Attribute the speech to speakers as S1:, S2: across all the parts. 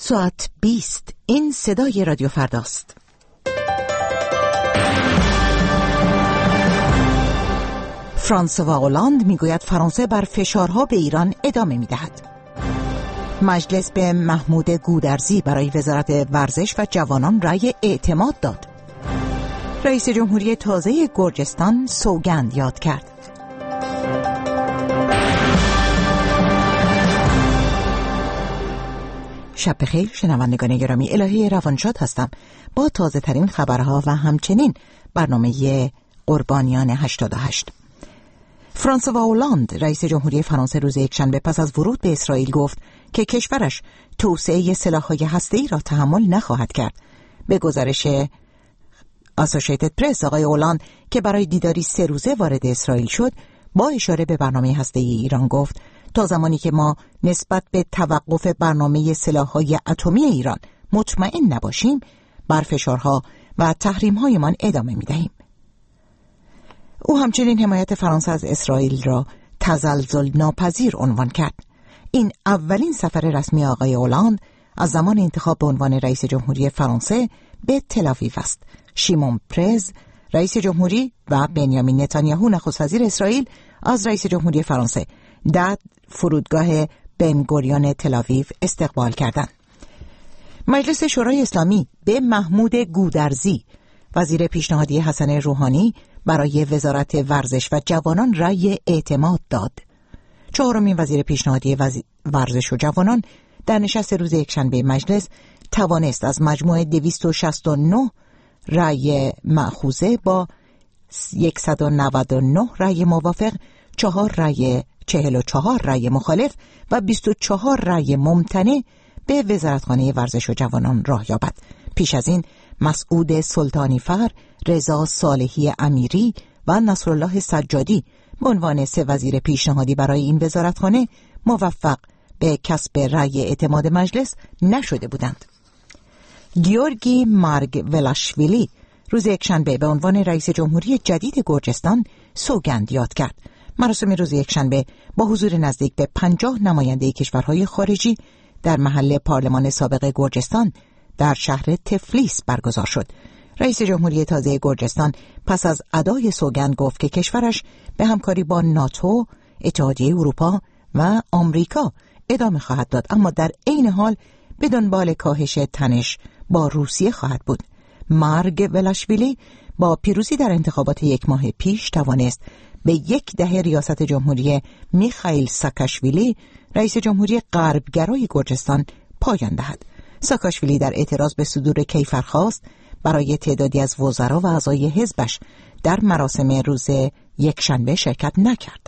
S1: ساعت 20. این صدای رادیو فرداست. فرانسوا اولاند میگوید فرانسه بر فشارها به ایران ادامه میدهد. مجلس به محمود گودرزی برای وزارت ورزش و جوانان رأی اعتماد داد. رئیس جمهوری تازه گرجستان سوگند یاد کرد. شب بخیر شنوندگان گرامی، الهی روانشاد هستم با تازه ترین خبرها و همچنین برنامه قربانیان 88. فرانسوا اولاند رئیس جمهوری فرانسه روز یکشنبه پس از ورود به اسرائیل گفت که کشورش توسعه سلاح‌های هسته‌ای را تحمل نخواهد کرد. به گزارش اسوسییتد پرس، آقای اولاند که برای دیداری 3 روزه وارد اسرائیل شد، با اشاره به برنامه هسته‌ای ایران گفت تا زمانی که ما نسبت به توقف برنامه سلاح‌های اتمی ایران مطمئن نباشیم، بر فشارها و تحریم‌هایمان ادامه می‌دهیم. او همچنین حمایت فرانسه از اسرائیل را تزلزل ناپذیر عنوان کرد. این اولین سفر رسمی آقای اولاند از زمان انتخاب به عنوان رئیس جمهوری فرانسه به تل‌آویو است. شیمون پرز رئیس جمهوری و بنیامین نتانیاهو نخست وزیر اسرائیل از رئیس جمهوری فرانسه در فرودگاه بن گوریون تل‌آویو استقبال کردند. مجلس شورای اسلامی به محمود گودرزی وزیر پیشنهادی حسن روحانی برای وزارت ورزش و جوانان رأی اعتماد داد. 4مین وزیر پیشنهادی ورزش و جوانان در نشست روز یکشنبه مجلس توانست از مجموع 269 رأی مأخوذه با 199 رأی موافق، 4 رأی 44 رأی مخالف و 24 رأی ممتنع به وزارتخانه ورزش و جوانان راه یابد. پیش از این مسعود سلطانی فر، رضا صالحی امیری و نصرالله سجادی به عنوان 3 وزیر پیشنهادی برای این وزارتخانه موفق به کسب رأی اعتماد مجلس نشده بودند. گیورگی مارگولاشویلی روز یکشنبه به عنوان رئیس جمهوری جدید گرجستان سوگند یاد کرد. مراسم روز یکشنبه با حضور نزدیک به 50 نماینده کشورهای خارجی در محل پارلمان سابق گرجستان در شهر تفلیس برگزار شد. رئیس جمهوری تازه گرجستان پس از ادای سوگند گفت که کشورش به همکاری با ناتو، اتحادیه اروپا و آمریکا ادامه خواهد داد، اما در عین حال به دنبال کاهش تنش با روسیه خواهد بود. مارگولاشویلی با پیروزی در انتخابات 1 ماه پیش توانست به 1 دهه ریاست جمهوری میخائیل ساکاشویلی رئیس جمهوری غربگرای گرجستان پایان دهد. ساکاشویلی در اعتراض به صدور کیفرخواست برای تعدادی از وزرا و اعضای حزبش در مراسم روز یکشنبه شرکت نکرد.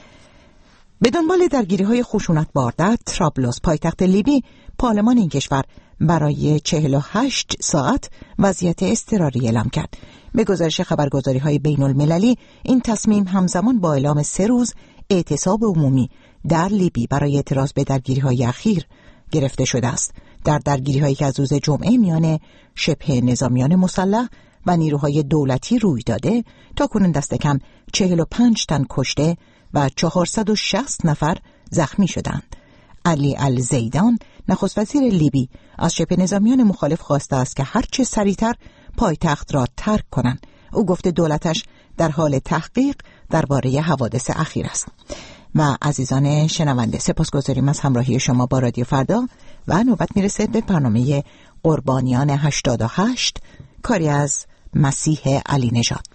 S1: به دنبال درگیری‌های خشونت‌بار در طرابلس پایتخت لیبی، پارلمان این کشور برای 48 ساعت وضعیت اضطراری اعلام کرد. به گزارش خبرگزاری‌های بین‌المللی، این تصمیم همزمان با اعلام 3 روز اعتصاب عمومی در لیبی برای اعتراض به درگیری‌های اخیر گرفته شده است. در درگیری‌هایی که از روز جمعه میان شبه نظامیان مسلح و نیروهای دولتی روی داده، تاکنون دست کم 45 تن کشته و 460 نفر زخمی شدند. علی الزیدان نخست وزیر لیبی از شبه نظامیان مخالف خواسته است که هرچه سریعتر پایتخت را ترک کنند. او گفته دولتش در حال تحقیق درباره حوادث اخیر است. و عزیزان شنونده، سپاسگزاریم از همراهی شما با رادیو فردا و نوبت میرسه به برنامه قربانیان 88، کاری از مسیح علی نژاد.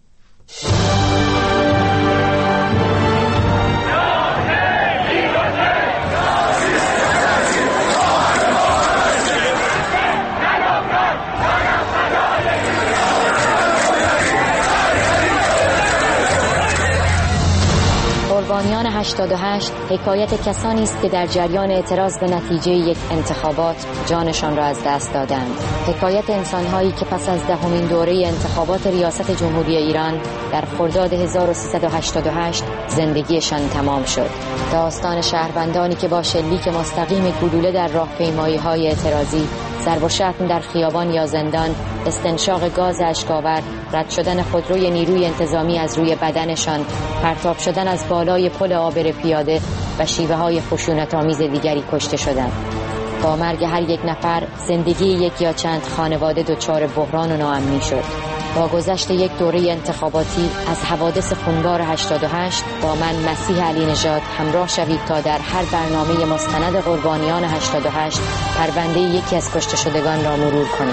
S2: قربانیان 88 حکایت کسانی است که در جریان اعتراض به نتیجه یک انتخابات جانشان را از دست دادند. حکایت انسان‌هایی که پس از 10مین دوره انتخابات ریاست جمهوری ایران در خرداد 1388 زندگیشان تمام شد. داستان شهروندانی که با شلیک مستقیم گلوله در راهپیمایی‌های اعتراضی، ضرب و شتم در خیابان یا زندان، استنشاق گاز اشک‌آور، رد شدن خودروی نیروی انتظامی از روی بدنشان، پرتاب شدن از بالای پل عابر پیاده و شیوه‌های خشونت‌آمیز دیگری کشته شدند. با مرگ هر یک نفر زندگی یک یا چند خانواده دچار بحران و ناامنی شد. با گذشت یک دوره انتخاباتی از حوادث خونبار 88 با من مسیح علی نژاد همراه شوید تا در هر برنامه مستند قربانیان 88 پرونده یکی از کشته شدگان را مرور کنیم.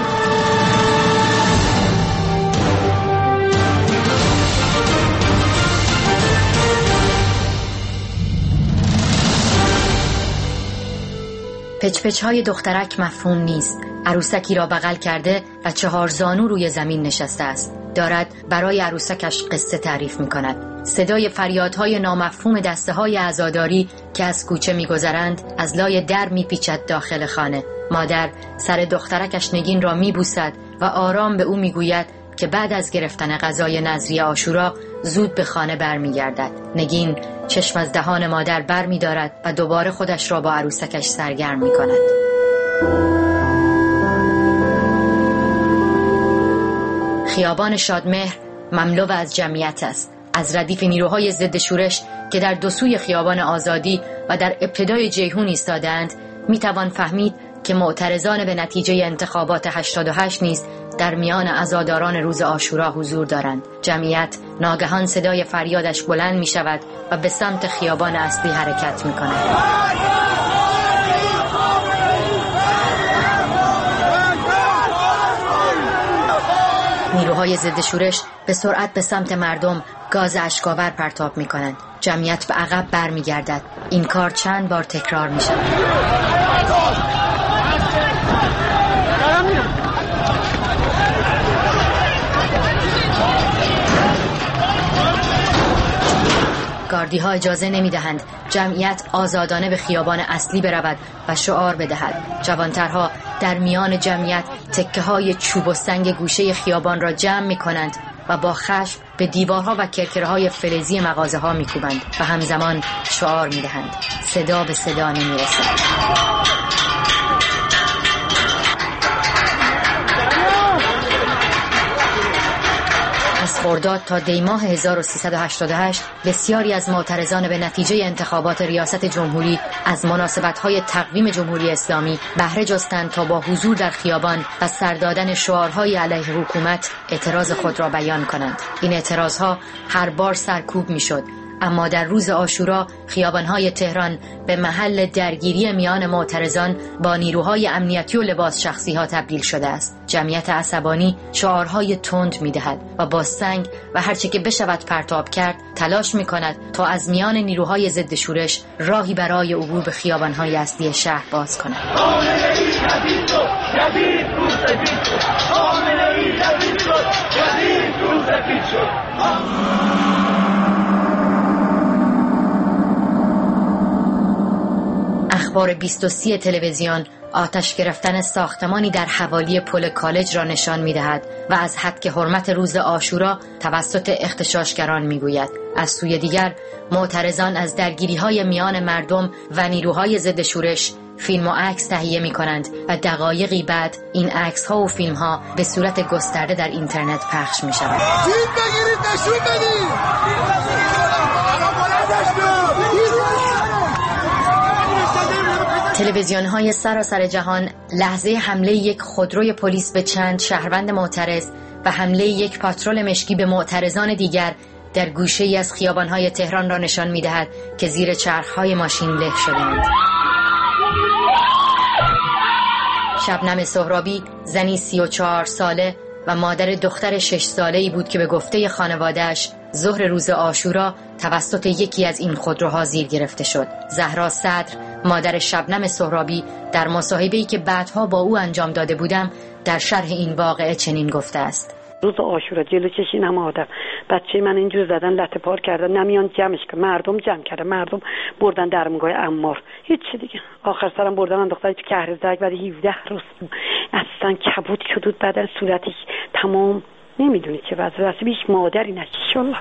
S2: پچ‌پچ‌های دخترک مفهوم نیست. عروسکی را بغل کرده و 4 زانو روی زمین نشسته است. دارد برای عروسکش قصه تعریف می کند. صدای فریادهای نامفهوم دسته‌های عزاداری که از کوچه می گذرند از لای در می پیچد داخل خانه. مادر سر دخترکش نگین را می بوسد و آرام به او می گوید که بعد از گرفتن غذای نذری عاشورا زود به خانه برمی گردد. نگین چشم از دهان مادر بر می دارد و دوباره خودش را با عروسکش سرگرم می کند. خیابان شادمهر مملو از جمعیت است. از ردیف نیروهای ضد شورش که در دو سوی خیابان آزادی و در ابتدای جیهون ایستادند می توان فهمید که معترضان به نتیجه انتخابات 88 نیز در میان عزاداران روز عاشورا حضور دارند. جمعیت ناگهان صدای فریادش بلند می شود و به سمت خیابان اصلی حرکت می کند. نیروهای ضد شورش به سرعت به سمت مردم گاز اشک‌آور پرتاب می کنند. جمعیت به عقب بر می گردد. این کار چند بار تکرار می شود. گاردی ها اجازه نمی دهند جمعیت آزادانه به خیابان اصلی برود و شعار بدهد. جوانترها در میان جمعیت تکه های چوب و سنگ گوشه خیابان را جمع می کنند و با خشم به دیوارها و کرکره های فلزی مغازه ها می کوبند و همزمان شعار می دهند. صدا به صدا نمی رسد. از خرداد تا دی ماه 1388 بسیاری از معترضان به نتیجه انتخابات ریاست جمهوری از مناسبت‌های تقویم جمهوری اسلامی بهره جستند تا با حضور در خیابان و سر دادن شعارهای علیه حکومت اعتراض خود را بیان کنند. این اعتراضها هر بار سرکوب می‌شد، اما در روز عاشورا خیابان‌های تهران به محل درگیری میان معترضان با نیروهای امنیتی و لباس شخصی‌ها تبدیل شده است. جمعیت عصبانی شعارهای تند می‌دهد و با سنگ و هرچه که بشود پرتاب کرد تلاش می‌کند تا از میان نیروهای ضد شورش راهی برای عبور به خیابان‌های اصلی شهر باز کند. اخبار 23 تلویزیون آتش گرفتن ساختمانی در حوالی پل کالج را نشان می‌دهد و از حق حرمت روز عاشورا توسط اغتشاشگران می‌گوید. از سوی دیگر معترضان از درگیری‌های میان مردم و نیروهای ضد شورش فیلم و عکس تهیه می‌کنند و دقایقی بعد این عکس‌ها و فیلم‌ها به صورت گسترده در اینترنت پخش می‌شوند.
S3: فیلم بگیرید نشون بدید.
S2: تلویزیون‌های سراسر جهان لحظه حمله یک خودروی پلیس به چند شهروند معترض و حمله یک پاترول مشکی به معترضان دیگر در گوشه‌ای از خیابان‌های تهران را نشان می‌دهد که زیر چرخ‌های ماشین له شدند. شبنم سهرابی زنی 34 ساله و مادر دختر 6 ساله‌ای بود که به گفته خانواده‌اش ظهر روز عاشورا توسط یکی از این خودروها زیر گرفته شد. زهرا صدر، مادر شبنم سهرابی، در مصاحبه‌ای که بعدها با او انجام داده بودم در شرح این واقعه چنین گفته است:
S4: روز عاشورا جلو چشین هم آدم بچه من اینجور زدن لطه پار کردن، نمیان جمعش که مردم جمع کرده، مردم بردن درمگاه عمار، هیچ چی دیگه. آخر سرم بردن انداختن تو کهرزک بعد 17 روز اصلا کبود کدود بدن صورتش تمام نمیدونی چه وضع است. بیش مادری نشالله.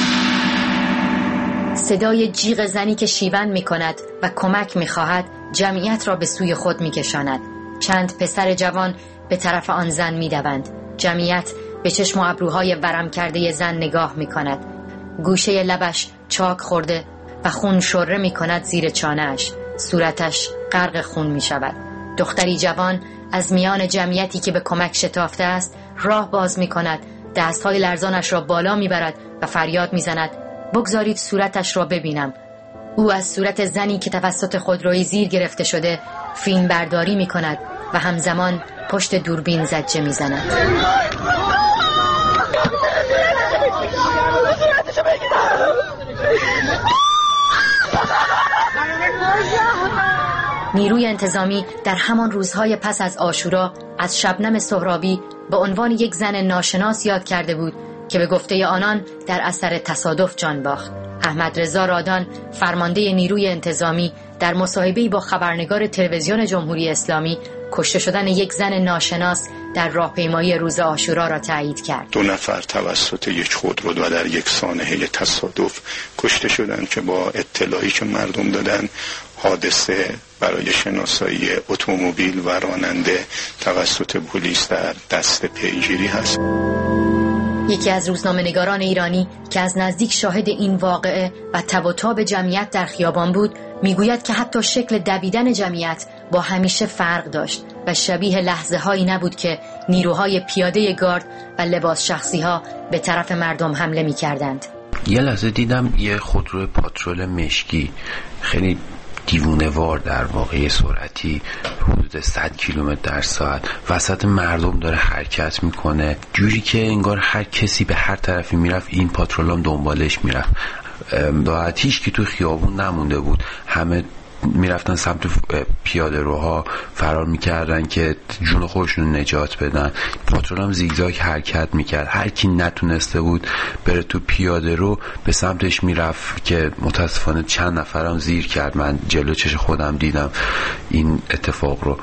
S2: صدای جیغ زنی که شیون می‌کند و کمک می‌خواهد جمعیت را به سوی خود می‌کشاند. چند پسر جوان به طرف آن زن می‌دوند. جمعیت به چشم و ابروهای ورم کرده زن نگاه می‌کند. گوشه لبش چاک خورده و خون شره می‌کند زیر چانه‌اش. صورتش غرق خون می‌شود. دختری جوان از میان جمعیتی که به کمک شتافته است راه باز می‌کند، دست‌های لرزانش را بالا می‌برد و فریاد می‌زند: بگذارید صورتش را ببینم. او از صورت زنی که توسط خودروی زیر گرفته شده فیلم برداری می‌کند و همزمان پشت دوربین زجه می‌زند. نیروی انتظامی در همان روزهای پس از عاشورا از شبنم سهرابی به عنوان یک زن ناشناس یاد کرده بود که به گفته آنان در اثر تصادف جان باخت. احمد رضا رادان، فرمانده نیروی انتظامی، در مصاحبه‌ای با خبرنگار تلویزیون جمهوری اسلامی کشته شدن یک زن ناشناس در راهپیمایی روز عاشورا را تایید کرد.
S5: 2 نفر توسط یک خودرو و در یک سانحه تصادف کشته شدند که با اطلاعی که مردم دادن حادثه برای شناسایی اتومبیل و راننده توسط پلیس در دست پیگیری هست.
S2: یکی از روزنامه‌نگاران ایرانی که از نزدیک شاهد این واقعه و تب و تاب جمعیت در خیابان بود میگوید که حتی شکل دویدن جمعیت با همیشه فرق داشت و شبیه لحظه‌هایی نبود که نیروهای پیاده گارد و لباس شخصی‌ها به طرف مردم حمله می‌کردند.
S6: یه لحظه دیدم یه خودرو پاترول مشکی خیلی دیوونه‌وار در واقع سرعتی حدود 100 کیلومتر در ساعت وسط مردم داره حرکت میکنه، جوری که انگار هر کسی به هر طرفی میرفت این پاترول هم دنبالش میرفت. هیچ کی تو خیابون نمونده بود، همه میرفتن سمت پیاده روها فرار میکردن که جون خودشون نجات بدن. پاترول هم زیگزاگ حرکت میکرد، هر کی نتونسته بود بره تو پیاده رو به سمتش میرفت که متاسفانه چند نفرم زیر کرد. من جلو چش خودم دیدم این اتفاق رو.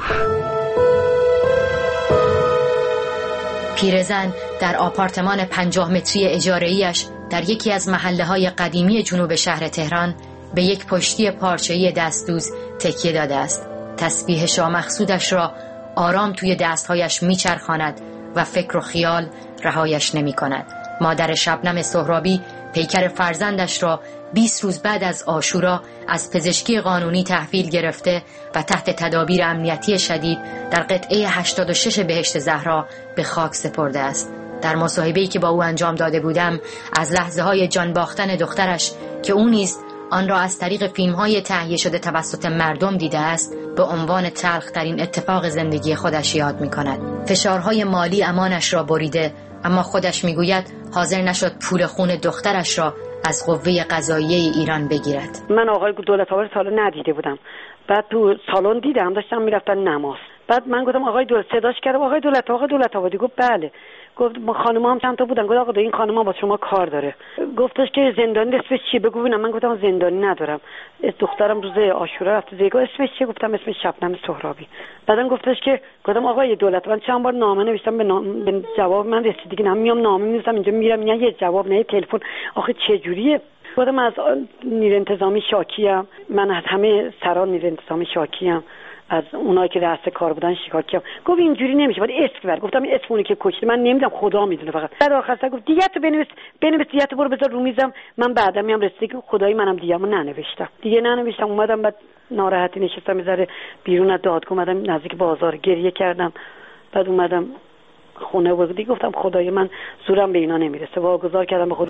S2: پیرزن در آپارتمان 50 متری اجاره‌ایش در یکی از محله‌های قدیمی جنوب شهر تهران به یک پشتی پارچه‌ای دستدوز تکیه داده است. تسبیح شامقصودش را آرام توی دستهایش میچرخاند و فکر و خیال رهایش نمی کند. مادر شبنم سهرابی پیکر فرزندش را 20 روز بعد از عاشورا از پزشکی قانونی تحویل گرفته و تحت تدابیر امنیتی شدید در قطعه 86 بهشت زهرا به خاک سپرده است. در مصاحبه‌ای که با او انجام داده بودم از لحظه‌های جان باختن دخترش که او نیز آن را از طریق فیلم‌های تهیه شده توسط مردم دیده است به عنوان تلخ‌ترین اتفاق زندگی خودش یاد می‌کند. فشارهای مالی امانش را بریده، اما خودش می‌گوید حاضر نشد پول خون دخترش را از قوه قضاییه ایران بگیرد.
S4: من آقای دولت‌آباد سال ندیده بودم، بعد تو سالن دیدم داشتن میرفتن نماز. بعد من گفتم آقای دولت، صداش کردم آقای دولت‌آبادی. گفت بله. گفت ما خانم‌ها هم چند تا بودن. گفت آقا این خانم‌ها با شما کار داره. گفتش که زندانی اسمش چیه بگو ببینم. من گفتم زندانی ندارم، دخترم روز عاشورا رفت زیگاه. اسمش چیه؟ گفتم اسمش شبنم سهرابی. بعدم گفتش که گفتم آقای دولت، من چند بار نامه نوشتم به جواب من رسید دیگه، میام نامه می‌نویسم اینجا میرم نه یه جواب نه یه تلفن. آخه چه جوریه؟ گفتم از نیروی انتظامی شاکیم، من از همه سران نیروی انتظامی شاکیم، از اونایی که دست کار بودن شکایت. گفت اینجوری نمیشه، باید اسم بر. گفتم اسم اونی که کشته من نمیدونم، خدا میدونه فقط. بعد آخرش گفت دیگه تو بنویس دیگه تو برو بذار رو میزم، من بعدا میام رسیدگی خدایی منم دیگه‌مو ننوشتم. اومدم بعد ناراحتی نشستم میذاره بیرون از دادگاه، اومدم نزدیک بازار گریه کردم. بعد اومدم خونه و دیگه گفتم خدای من زورم به اینا نمیرسه، واگذار کردم به خود.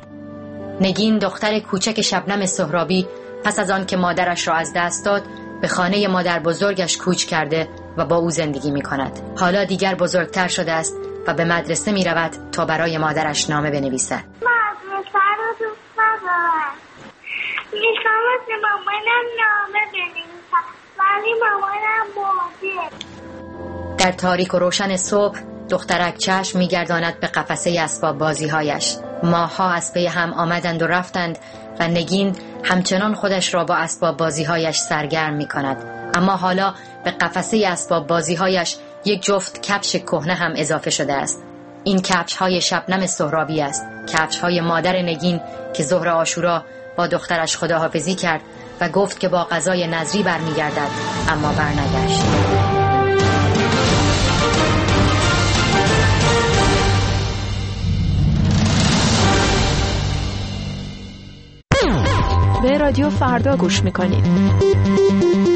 S2: نگین دختر کوچک شبنم سهرابی پس از آن که مادرش را از دست داد به خانه مادر بزرگش کوچ کرده و با او زندگی می کند. حالا دیگر بزرگتر شده است و به مدرسه می رود تا برای مادرش نامه بنویسد.
S7: مدرسه رو دوست ندارم، میخوام از مامانم نامه بنویسم ولی مامانم مرده.
S2: در تاریک و روشن صبح دخترک چشم می گرداند به قفسه اسباب بازی هایش. ماه‌ها از پی هم آمدند و رفتند و نگین همچنان خودش را با اسباب بازی هایش سرگرم می کند. اما حالا به قفسه اسباب بازی هایش یک جفت کفش کهنه هم اضافه شده است. این کفش های شبنم سهرابی است، کفش های مادر نگین که ظهر عاشورا با دخترش خداحافظی کرد و گفت که با قضای نظری برمیگردد، اما برنگشت.
S8: به رادیو فردا گوش میکنید.